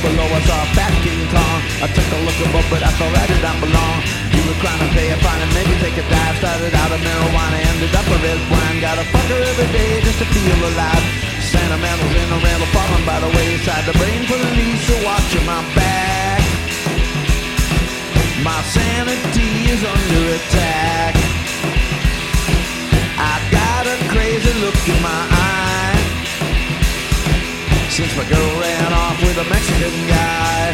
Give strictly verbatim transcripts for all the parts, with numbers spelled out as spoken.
below I saw a fat King Kong. I took a look above, but I thought I did not belong. You were trying to pay a fine and maybe take a dive. Started out of marijuana, ended up a red wine. Got a fucker every day just to feel alive. Sentimentals in a rental, falling by the wayside. The brain police are watching my back. My sanity is under attack. I got a crazy look in my eye since my girl ran off with a Mexican guy.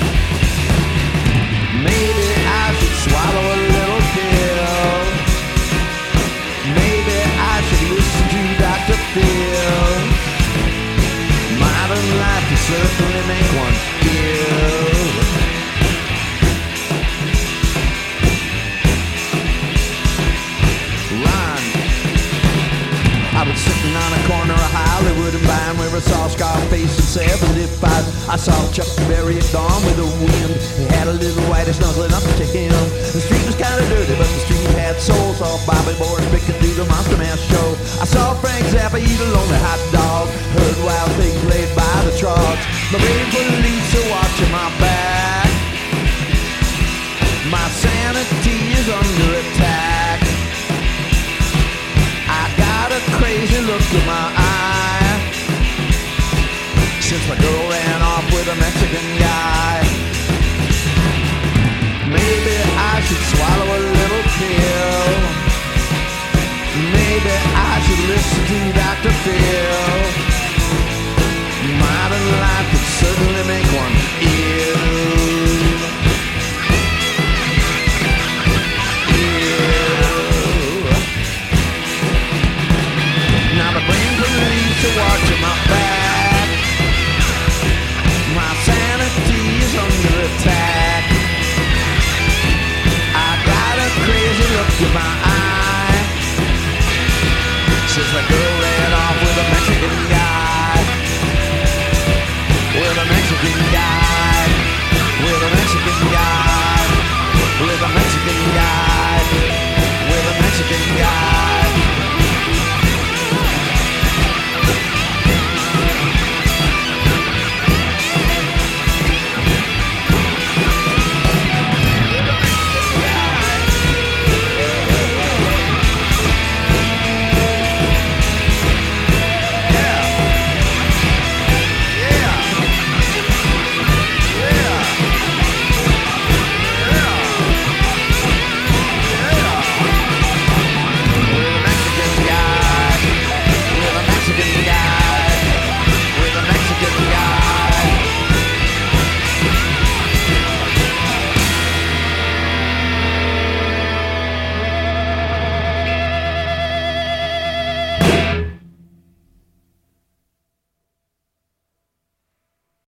Maybe I should swallow a little pill. Maybe I should listen to Doctor Phil. Modern life can certainly make one ill. Run. I was sitting on a corner of Hollywood and Vine where I saw Scarface in seventy-five. I saw Chuck Berry at dawn with a wind. He had a little whitey snuggling up to him. The street was kind of dirty, but the street had soul. Saw Bobby Boris picking through the Monster Mash show. I saw Frank Zappa eat a lonely hot dog. Heard Wild Thing played by the Trogs. The rain police are watching my back. My sanity is under attack. I got a crazy look in my eye since my girl ran off with a Mexican guy. Maybe I should swallow a little pill. Maybe I should listen to Doctor Phil. Modern life could certainly make one